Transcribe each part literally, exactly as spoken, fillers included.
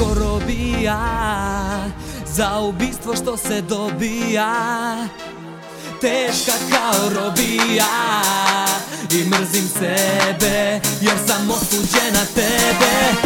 ko robija, za ubistvo što se dobija. Teška kao robija i mrzim sebe jer sam osuđen na tebe.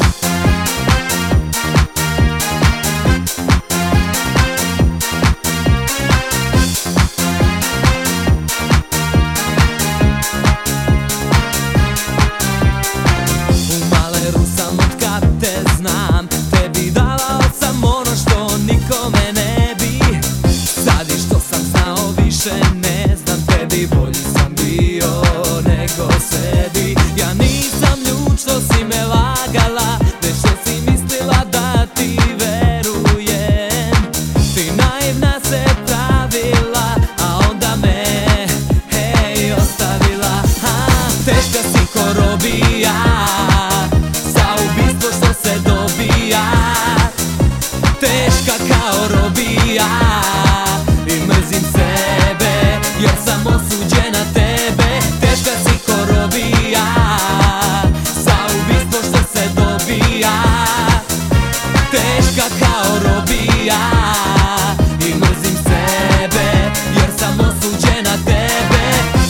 Znam, tebi davao sam ono što nikome ne bi. Sad i što sam znao više ne znam, tebi bolji sam bio nego sebi. Ja nisam ljud što si me lagala, već što si mislila da ti verujem. Ti naivna se pravila, a onda me, hej, ostavila. Ha, teška si ko robija, se dobija. Teška kao robija i mrzim sebe jer sam osuđen na tebe. Teška si ko robija, za ubistvo što se dobija. Teška kao robija i mrzim sebe jer sam osuđen na tebe.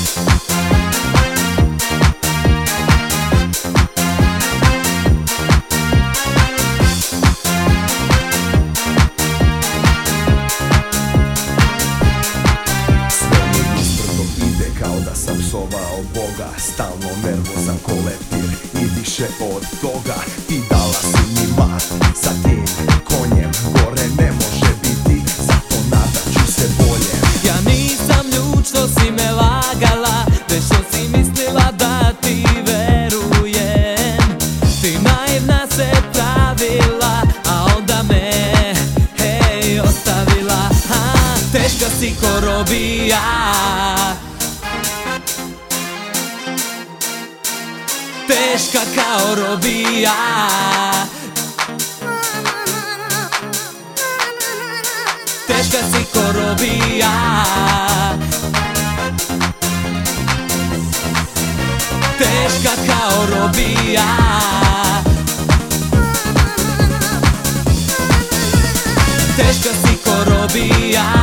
Da sam psovao Boga, stalno nervozan ko leptir i više od toga. Ti dala si mi mat, sa tim konjem gore ne može biti, zato nadat ću se bolje. Ja nisam ljud što si me lagala, već što si mislila da ti verujem. Ti naivna se pravila, a onda me, hej, ostavila. Ha, teška si ko robija, teška kao robija. Teška si ko robija, teška kao robija. Teška si ko robija.